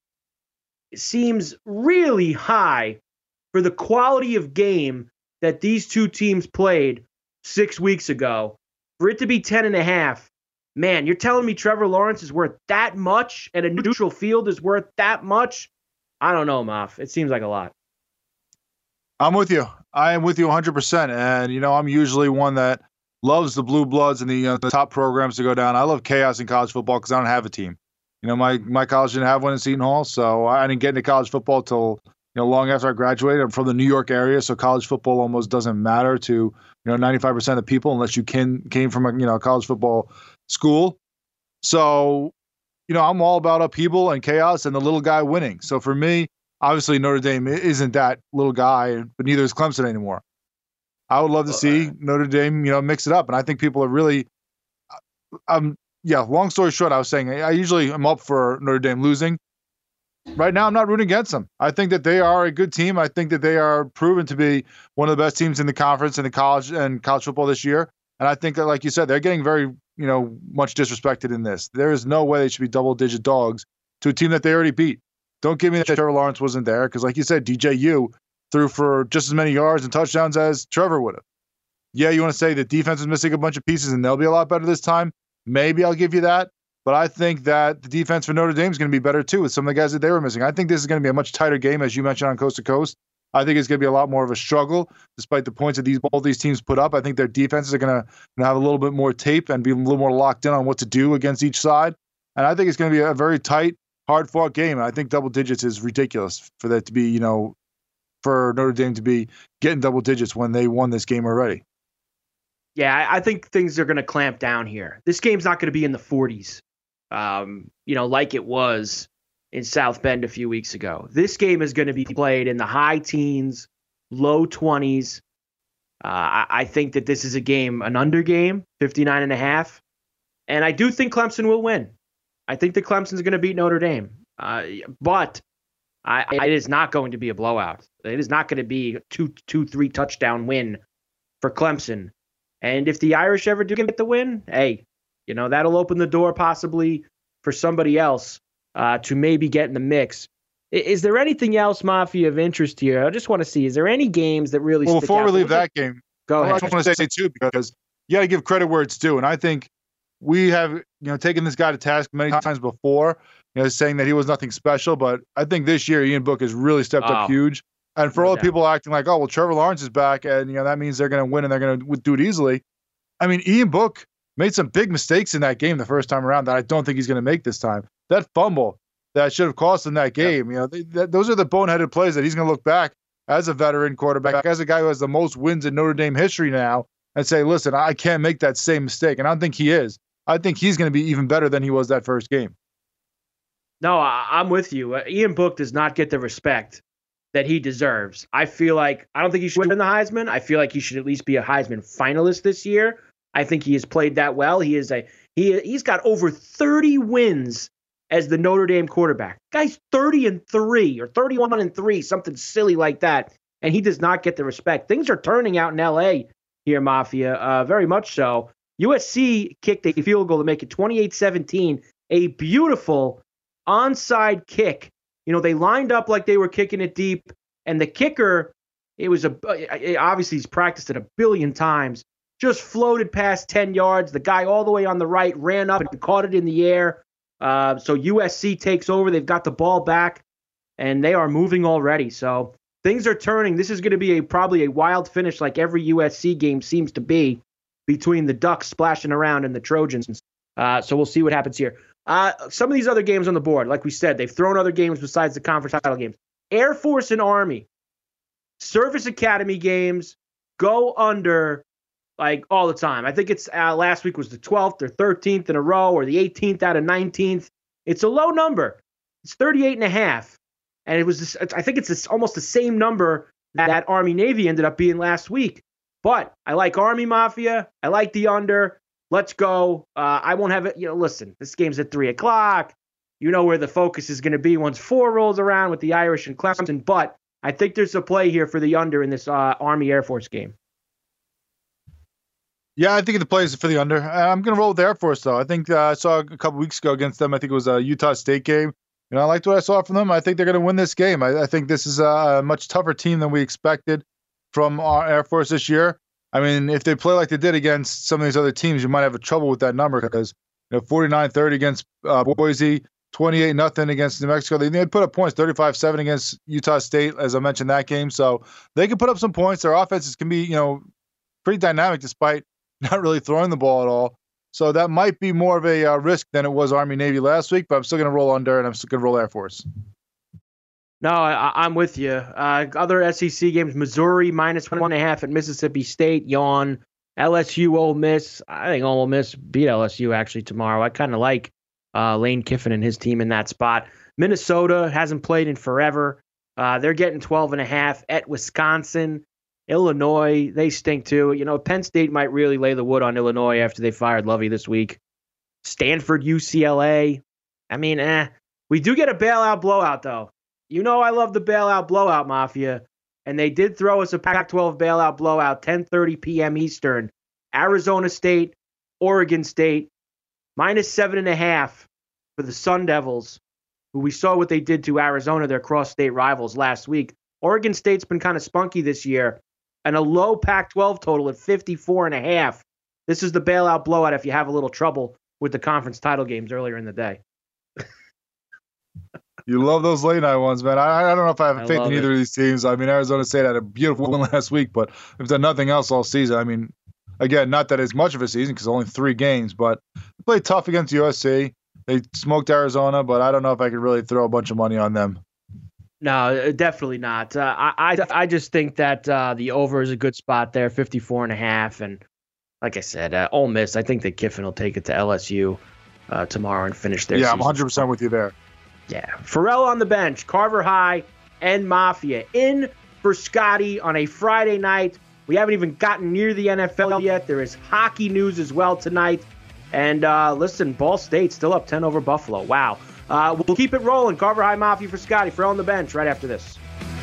seems really high for the quality of game that these two teams played six weeks ago. For it to be ten and a half, man, you're telling me Trevor Lawrence is worth that much and a neutral field is worth that much? I don't know, Maf. It seems like a lot. I'm with you. I am with you one hundred percent. And, you know, I'm usually one that loves the blue bloods and the, you know, the top programs to go down. I love chaos in college football because I don't have a team. You know, my, my college didn't have one in Seton Hall, so I didn't get into college football till, you know, long after I graduated. I'm from the New York area, so college football almost doesn't matter to, you know, ninety-five percent of people unless you can, came from a, you know, college football school. So, you know, I'm all about upheaval and chaos and the little guy winning. So for me, obviously Notre Dame isn't that little guy, but neither is Clemson anymore. I would love to see Notre Dame, you know, mix it up. And I think people are really, um, yeah, long story short, I was saying I usually am up for Notre Dame losing. Right now, I'm not rooting against them. I think that they are a good team. I think that they are proven to be one of the best teams in the conference in the college and college football this year. And I think that, like you said, they're getting very, you know, much disrespected in this. There is no way they should be double-digit dogs to a team that they already beat. Don't give me that Trevor Lawrence wasn't there because, like you said, D J U threw for just as many yards and touchdowns as Trevor would have. Yeah, you want to say the defense is missing a bunch of pieces and they'll be a lot better this time. maybe I'll give you that. But I think that the defense for Notre Dame is going to be better too with some of the guys that they were missing. I think this is going to be a much tighter game, as you mentioned, on coast to coast. I think it's going to be a lot more of a struggle, despite the points that these both these teams put up. I think their defenses are going to have a little bit more tape and be a little more locked in on what to do against each side. And I think it's going to be a very tight, hard-fought game. And I think double digits is ridiculous for that to be, you know, for Notre Dame to be getting double digits when they won this game already. Yeah, I, I think things are going to clamp down here. This game's not going to be in the forties. Um, you know, like it was in South Bend a few weeks ago. This game is going to be played in the high teens, low twenties. Uh, I, I think that this is a game, an under game, fifty-nine and a half. And I do think Clemson will win. I think that Clemson's going to beat Notre Dame. Uh, but I, I, it is not going to be a blowout. It is not going to be a two, two, three touchdown win for Clemson. And if the Irish ever do get the win, hey, you know, that'll open the door possibly for somebody else uh, to maybe get in the mix. Is, is there anything else, Mafia, of interest here? I just want to see, is there any games that really well, stick before out? we leave that game, go I ahead. just want to say, too, because you got to give credit where it's due. And I think we have, you know, taken this guy to task many times before, you know, saying that he was nothing special. But I think this year, Ian Book has really stepped oh, up huge. And for no all doubt. the people acting like, oh, well, Trevor Lawrence is back, and, you know, that means they're going to win and they're going to do it easily. I mean, Ian Book made some big mistakes in that game the first time around that I don't think he's going to make this time. That fumble that should have cost him that game, you know, they, that, those are the boneheaded plays that he's going to look back as a veteran quarterback, as a guy who has the most wins in Notre Dame history now, and say, listen, I can't make that same mistake. And I don't think he is. I think he's going to be even better than he was that first game. No, I, I'm with you. Uh, Ian Book does not get the respect that he deserves. I feel like, I don't think he should win the Heisman. I feel like he should at least be a Heisman finalist this year. I think he has played that well. He is a he he's got over thirty wins as the Notre Dame quarterback. Guy's thirty and three or thirty-one and three, something silly like that. And he does not get the respect. Things are turning out in L A here, Mafia, uh, very much so. U S C kicked a field goal to make it twenty-eight seventeen, a beautiful onside kick. You know, they lined up like they were kicking it deep, and the kicker, it was a obviously he's practiced it a billion times. Just floated past ten yards. The guy all the way on the right ran up and caught it in the air. Uh, so U S C takes over. They've got the ball back, and they are moving already. So things are turning. This is going to be a probably a wild finish like every U S C game seems to be between the Ducks splashing around and the Trojans. Uh, so we'll see what happens here. Uh, some of these other games on the board, like we said, they've thrown other games besides the conference title games. Air Force and Army. Service Academy games go under like all the time. I think it's uh, last week was the twelfth or thirteenth in a row, or the eighteenth out of nineteenth. It's a low number. It's thirty-eight and a half. And it was, this, I think it's this, almost the same number that, that Army Navy ended up being last week. But I like Army Mafia. I like the under. Let's go. Uh, I won't have it. You know, listen, this game's at three o'clock. You know where the focus is going to be once four rolls around with the Irish and Clemson. But I think there's a play here for the under in this uh, Army Air Force game. Yeah, I think the play is for the under. I'm going to roll with Air Force, though. I think uh, I saw a couple weeks ago against them. I think it was a Utah State game. And I liked what I saw from them. I think they're going to win this game. I, I think this is a much tougher team than we expected from our Air Force this year. I mean, if they play like they did against some of these other teams, you might have a trouble with that number because, you know, forty-nine thirty against uh, Boise, twenty-eight nothing against New Mexico. They, they put up points, thirty-five seven against Utah State, as I mentioned that game. So they can put up some points. Their offenses can be, you know, pretty dynamic despite not really throwing the ball at all. So that might be more of a uh, risk than it was Army-Navy last week, but I'm still going to roll under, and I'm still going to roll Air Force. No, I, I'm with you. Uh, other S E C games, Missouri minus one and a half at Mississippi State, yawn. L S U, Ole Miss. I think Ole Miss beat L S U actually tomorrow. I kind of like uh, Lane Kiffin and his team in that spot. Minnesota hasn't played in forever. Uh, they're getting twelve and a half at Wisconsin. Illinois, they stink too. You know, Penn State might really lay the wood on Illinois after they fired Lovey this week. Stanford, U C L A. I mean, eh. We do get a bailout blowout, though. You know I love the bailout blowout, Mafia. And they did throw us a Pac twelve bailout blowout, ten thirty p.m. Eastern. Arizona State, Oregon State, minus seven and a half for the Sun Devils, who we saw what they did to Arizona, their cross-state rivals, last week. Oregon State's been kind of spunky this year. And a low Pac twelve total at fifty-four and a half. This is the bailout blowout if you have a little trouble with the conference title games earlier in the day. You love those late night ones, man. I, I don't know if I have I faith in love either it. of these teams. I mean, Arizona State had a beautiful win last week, but they've done nothing else all season. I mean, again, not that it's much of a season because only three games, but they played tough against U S C. They smoked Arizona, but I don't know if I could really throw a bunch of money on them. No, definitely not. Uh, I, I I just think that uh, the over is a good spot there, fifty-four and a half. And like I said, uh, Ole Miss, I think that Kiffin will take it to L S U uh, tomorrow and finish their Yeah, season. I'm one hundred percent with you there. Yeah. Pharrell on the bench, Carver High and Mafia in for Scotty on a Friday night. We haven't even gotten near the N F L yet. There is hockey news as well tonight. And uh, listen, Ball State still up ten over Buffalo. Wow. Uh, we'll keep it rolling. Carver High Mafia for Scotty. Pharrell on the bench right after this.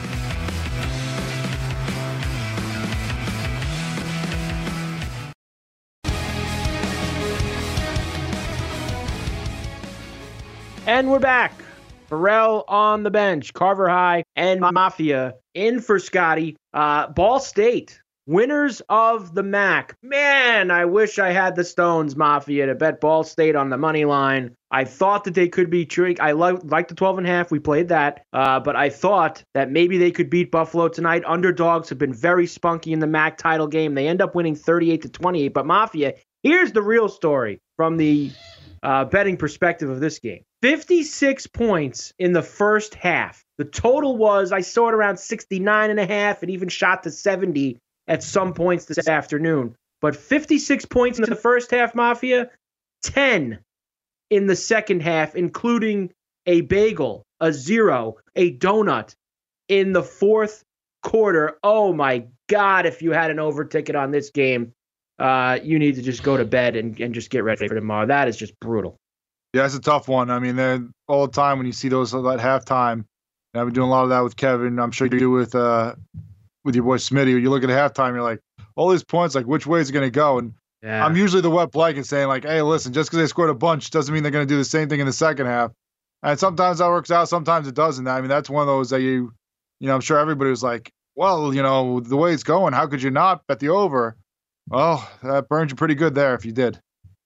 And we're back. Pharrell on the bench, Carver High and Mafia in for Scotty. Uh, Ball State, winners of the M A C. Man, I wish I had the Stones, Mafia, to bet Ball State on the money line. I thought that they could be true. I like like the twelve and a half. We played that. Uh, but I thought that maybe they could beat Buffalo tonight. Underdogs have been very spunky in the M A C title game. They end up winning thirty-eight to twenty-eight. But Mafia, here's the real story from the uh, betting perspective of this game. fifty-six points in the first half. The total was, I saw it around sixty-nine and a half. It even shot to seventy at some points this afternoon. But fifty-six points in the first half, Mafia, ten in the second half, including a bagel, a zero, a donut in the fourth quarter. Oh my God, if you had an over ticket on this game, uh, you need to just go to bed and, and just get ready for tomorrow. That is just brutal. Yeah, it's a tough one. I mean, they're all the time when you see those at halftime. And I've been doing a lot of that with Kevin. I'm sure you do with uh, with your boy Smitty. You look at halftime, you're like, all these points, like, which way is it going to go? And yeah. I'm usually the wet blanket saying, like, hey, listen, just because they scored a bunch doesn't mean they're going to do the same thing in the second half. And sometimes that works out, sometimes it doesn't. I mean, that's one of those that you, you know, I'm sure everybody was like, well, you know, the way it's going, how could you not bet the over? Well, that burned you pretty good there if you did.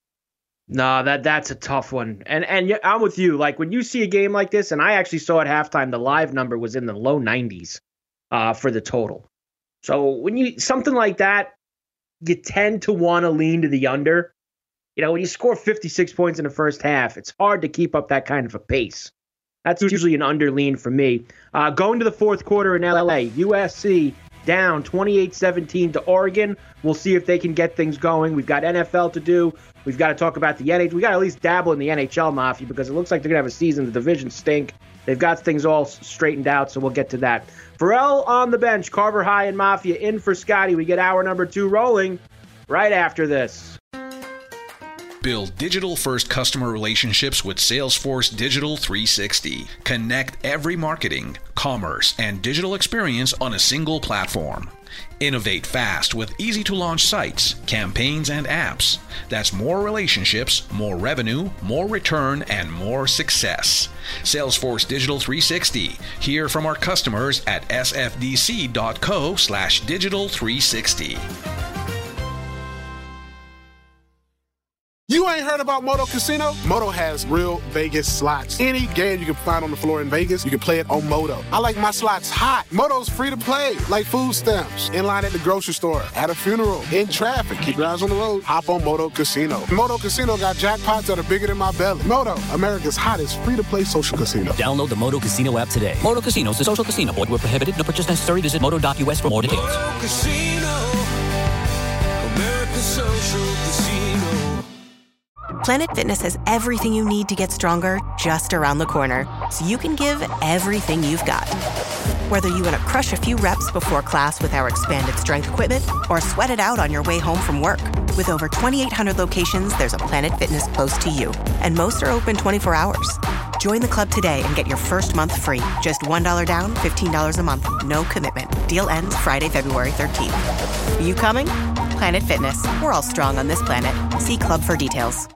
No, that that's a tough one. And and I'm with you. Like, when you see a game like this, and I actually saw at halftime, the live number was in the low nineties uh, for the total. So when you something like that, you tend to want to lean to the under. You know, when you score fifty-six points in the first half, it's hard to keep up that kind of a pace. That's usually an under lean for me. Uh, going to the fourth quarter in L A, U S C down twenty-eight seventeen to Oregon. We'll see if they can get things going. We've got N F L to do. We've got to talk about the N H L. We got to at least dabble in the N H L, Mafia, because it looks like they're going to have a season. The divisions stink. They've got things all straightened out, so we'll get to that. Pharrell on the bench, Carver High and Mafia in for Scotty. We get hour number two rolling right after this. Build digital-first customer relationships with Salesforce Digital three sixty. Connect every marketing, commerce, and digital experience on a single platform. Innovate fast with easy-to-launch sites, campaigns, and apps. That's more relationships, more revenue, more return, and more success. Salesforce Digital three sixty. Hear from our customers at sfdc.co slash digital 360. You ain't heard about Moto Casino? Moto has real Vegas slots. Any game you can find on the floor in Vegas, you can play it on Moto. I like my slots hot. Moto's free to play, like food stamps, in line at the grocery store, at a funeral, in traffic. Keep your eyes on the road. Hop on Moto Casino. Moto Casino got jackpots that are bigger than my belly. Moto, America's hottest free-to-play social casino. Download the Moto Casino app today. Moto Casino is a social casino. Void where prohibited. No purchase necessary. Visit moto dot u s for more details. Moto Casino, America's social casino. Planet Fitness has everything you need to get stronger just around the corner, so you can give everything you've got. Whether you want to crush a few reps before class with our expanded strength equipment or sweat it out on your way home from work. With over twenty-eight hundred locations, there's a Planet Fitness close to you, and most are open twenty-four hours. Join the club today and get your first month free. Just one dollar down, fifteen dollars a month. No commitment. Deal ends Friday, February thirteenth. You coming? Planet Fitness. We're all strong on this planet. See club for details.